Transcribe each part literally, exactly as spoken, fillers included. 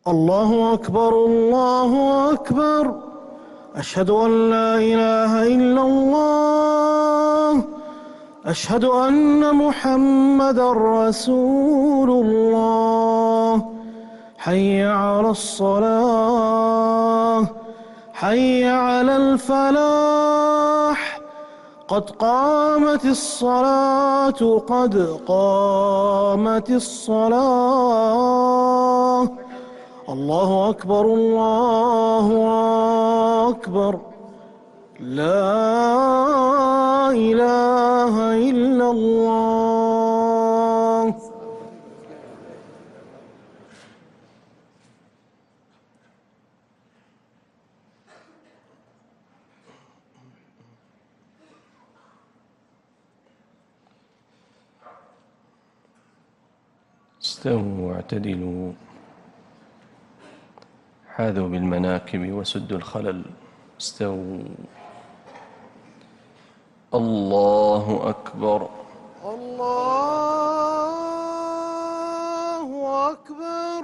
الله أكبر الله أكبر. أشهد أن لا إله إلا الله. أشهد أن محمدًا رسول الله. حي على الصلاة، حي على الفلاح، قد قامت الصلاة قد قامت الصلاة. الله أكبر الله أكبر. لا إله إلا الله. استووا واعتدلوا، حاذوا بالمناكب وسدوا الخلل. استووا. الله أكبر الله أكبر.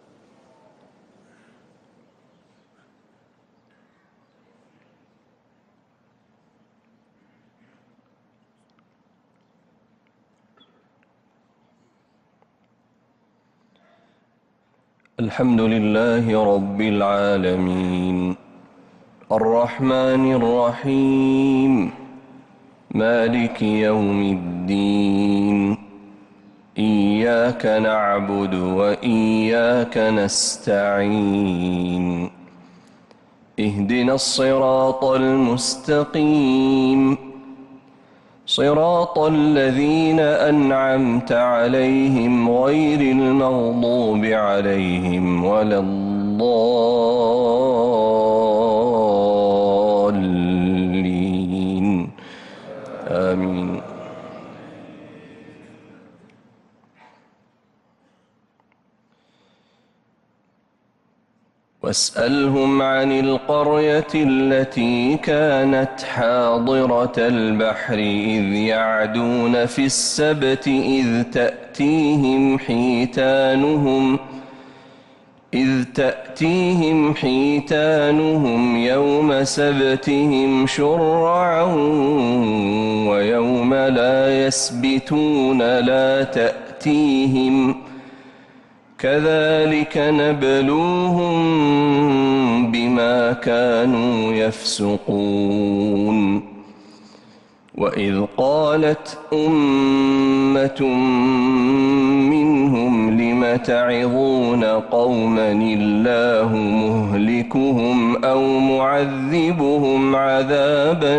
الحمد لله رب العالمين، الرحمن الرحيم، مالك يوم الدين. إياك نعبد وإياك نستعين. اهدنا الصراط المستقيم، صراط الذين أنعمت عليهم غير المغضوب عليهم ولا الضالين. آمين. واسألهم عن القرية التي كانت حاضرة البحر إذ يعدون في السبت إذ تأتيهم حيتانهم إذ تأتيهم حيتانهم يوم سبتهم شرعا ويوم لا يسبتون لا تأتيهم كذلك نبلوهم بما كانوا يفسقون. وإذ قالت أمة منهم لم تعظون قوما الله مهلكهم أو معذبهم عذابا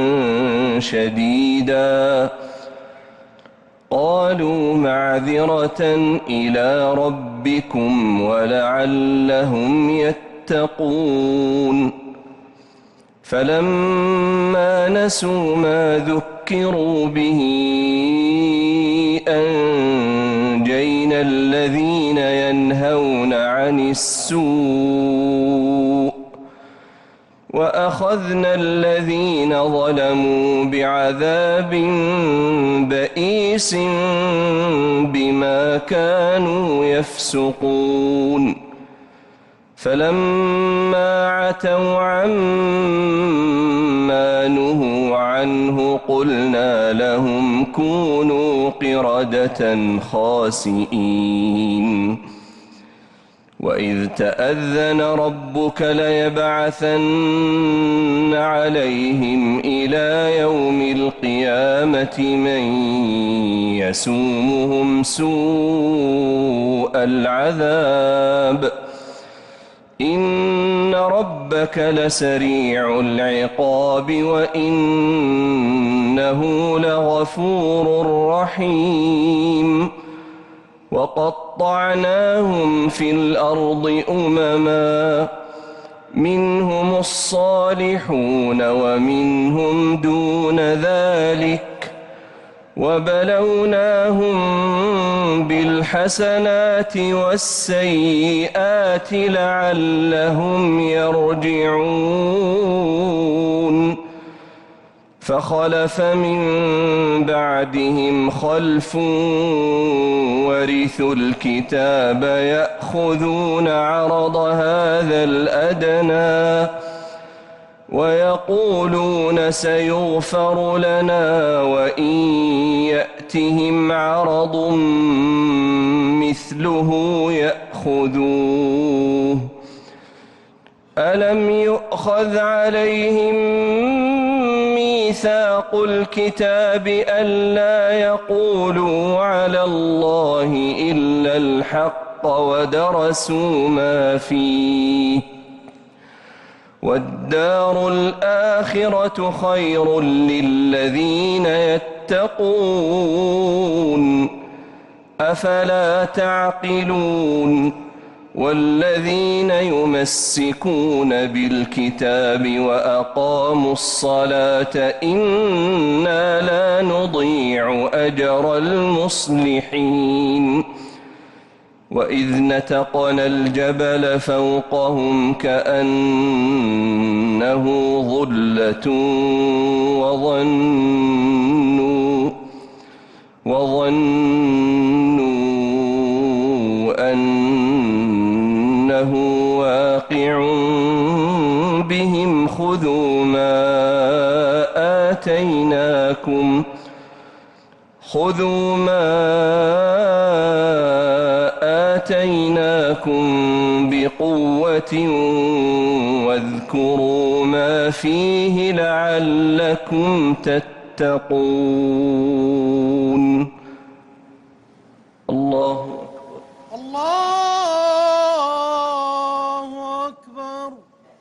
شديدا قالوا معذرة إلى ربكم ولعلهم يتقون. فلما نسوا ما ذكروا به أنجينا الذين ينهون عن السوء وأخذنا الذين ظلموا بعذاب بئيس بما كانوا يفسقون. فلما عتوا عما نهوا عنه قلنا لهم كونوا قردة خاسئين. وإذ تأذن ربك ليبعثن عليهم إلى يوم القيامة من يسومهم سوء العذاب إن ربك لسريع العقاب وإنه لغفور رحيم. وقطعناهم في الأرض أمما منهم الصالحون ومنهم دون ذلك وبلوناهم بالحسنات والسيئات لعلهم يرجعون. فخلف من بعدهم خلف ورثوا الكتاب يأخذون عرض هذا الأدنى ويقولون سيغفر لنا وإن يأتهم عرض مثله يأخذوه ألم يؤخذ عليهم ميثاق الكتاب ألا يقولوا على الله إلا الحق ودرسوا ما فيه والدار الآخرة خير للذين يتقون أفلا تعقلون والذين يمسكون بالكتاب وأقاموا الصلاة إنا لا نضيع أجر المصلحين وإذ نتقنا الجبل فوقهم كأنه ظلة وظنوا وظنوا أنه واقع بهم خذوا ما آتيناكم خذوا ما آتيناكم بقوة واذكروا ما فيه لعلكم تتقون. الله أكبر. الله أكبر.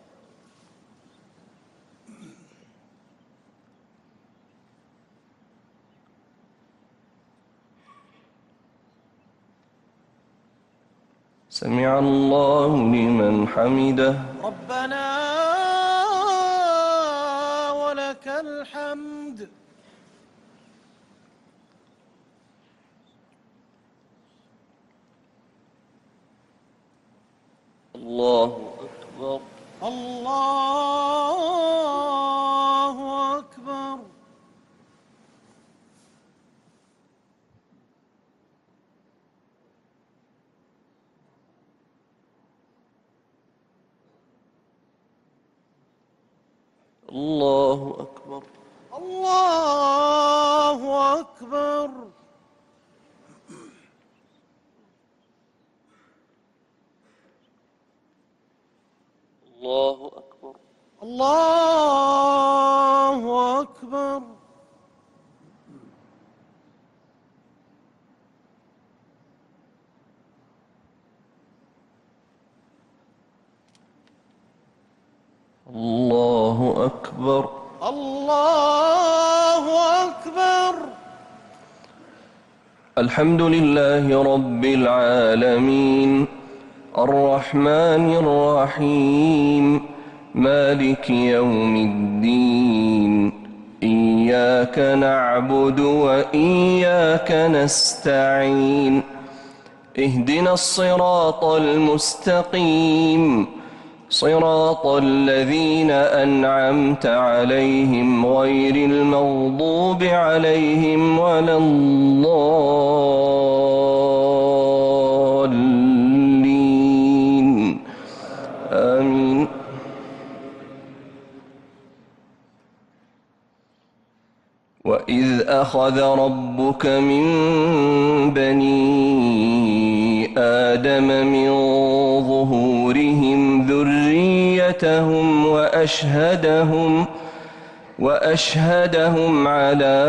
سمع الله لمن حمده. ربنا ولك الحمد. الله أكبر. الله أكبر. الله أكبر. الله أكبر. الله أكبر. الله أكبر. الله أكبر. الله أكبر. الحمد لله رب العالمين الرحمن الرحيم مالك يوم الدين إياك نعبد وإياك نستعين اهدنا الصراط المستقيم صراط الذين أنعمت عليهم غير المغضوب عليهم ولا الضالين آمين. وإذ أخذ ربك من بني آدم من ظهورهم ذريتهم وأشهدهم وأشهدهم على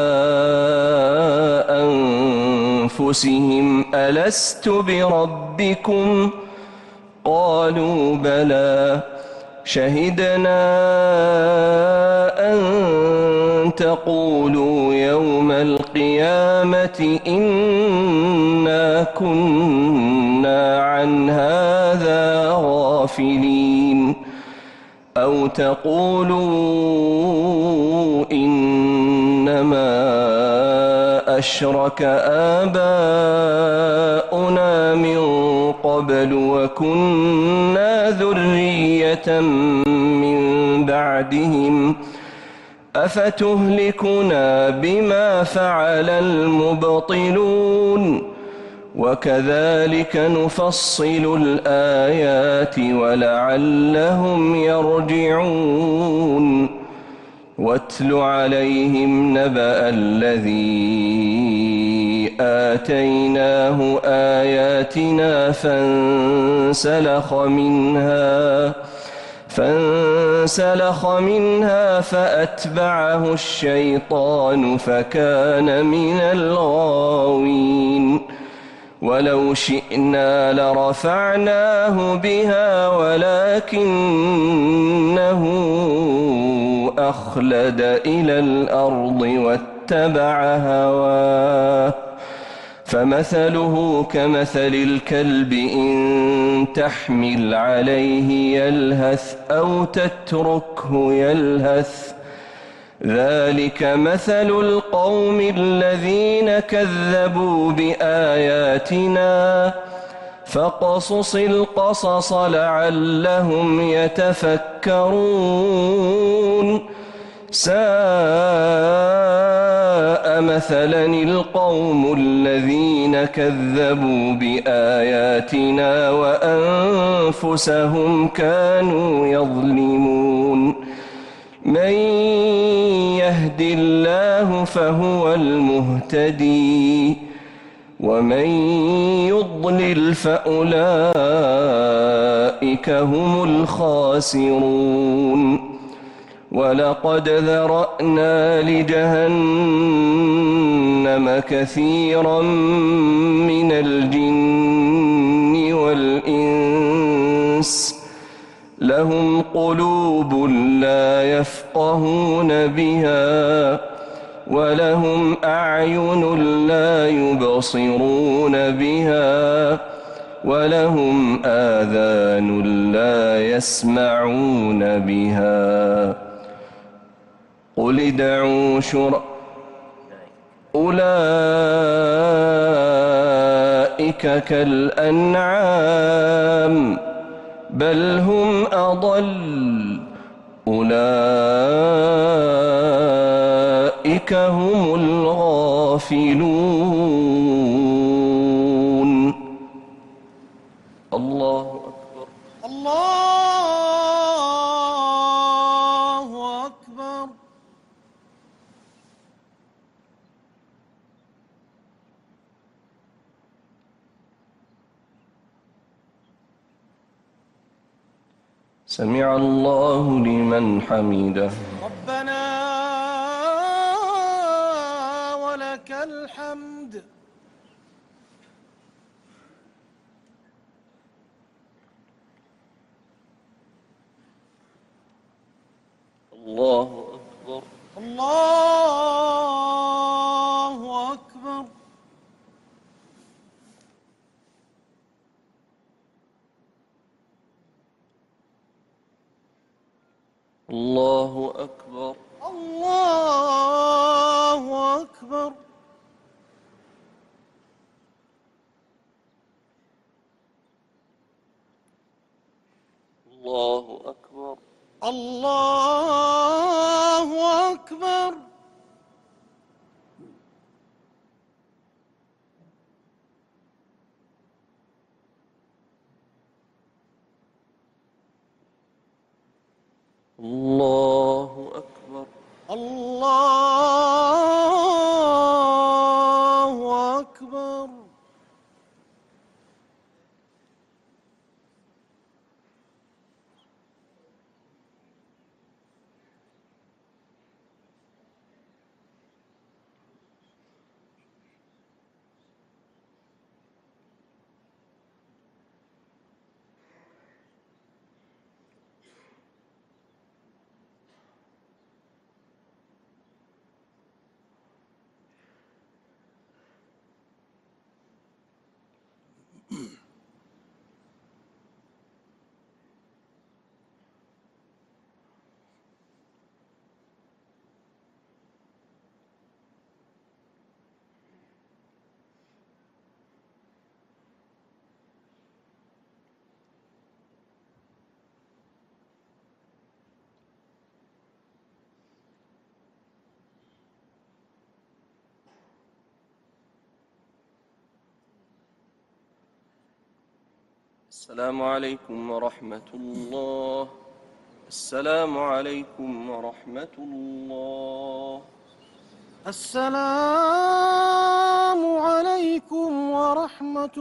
أنفسهم ألست بربكم قالوا بلى شهدنا أن تقولوا يوم القيامة إنا كنا عن هذا غافلين أو تقولوا إنما أشرك آباؤنا من قبل وكنا ذرية من بعدهم أفتهلكنا بما فعل المبطلون وكذلك نفصل الآيات ولعلهم يرجعون واتل عليهم نبأ الذي آتيناه آياتنا فانسلخ منها فانسلخ منها فأتبعه الشيطان فكان من الغاوين ولو شئنا لرفعناه بها ولكنه أخلد إلى الأرض واتبع هواه فمثله كمثل الكلب إن تحمل عليه يلهث أو تتركه يلهث ذلك مثل القوم الذين كذبوا بآياتنا فاقصص القصص لعلهم يتفكرون ساء مثلا القوم الذين كذبوا بآياتنا وأنفسهم كانوا يظلمون من يهد الله فهو المهتدي ومن يضلل فأولئك هم الخاسرون ولقد ذرأنا لجهنم كثيرا من الجن والإنس لهم قلوب لا يفقهون بها ولهم أعين لا يبصرون بها ولهم آذان لا يسمعون بها قل ادعوا شركاءكم أولئك كالأنعام بل هم أضل أولئك هم الغافلون الله أكبر الله أكبر سمع الله لمن حمده ربنا ولك الحمد الله أكبر الله أكبر الله أكبر الله أكبر الله أكبر الله أكبر الله أكبر الله أكبر السلام عليكم ورحمة الله. السلام عليكم ورحمة الله. السلام عليكم ورحمة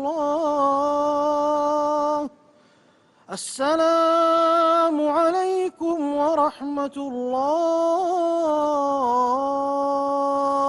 الله. السلام عليكم ورحمة الله.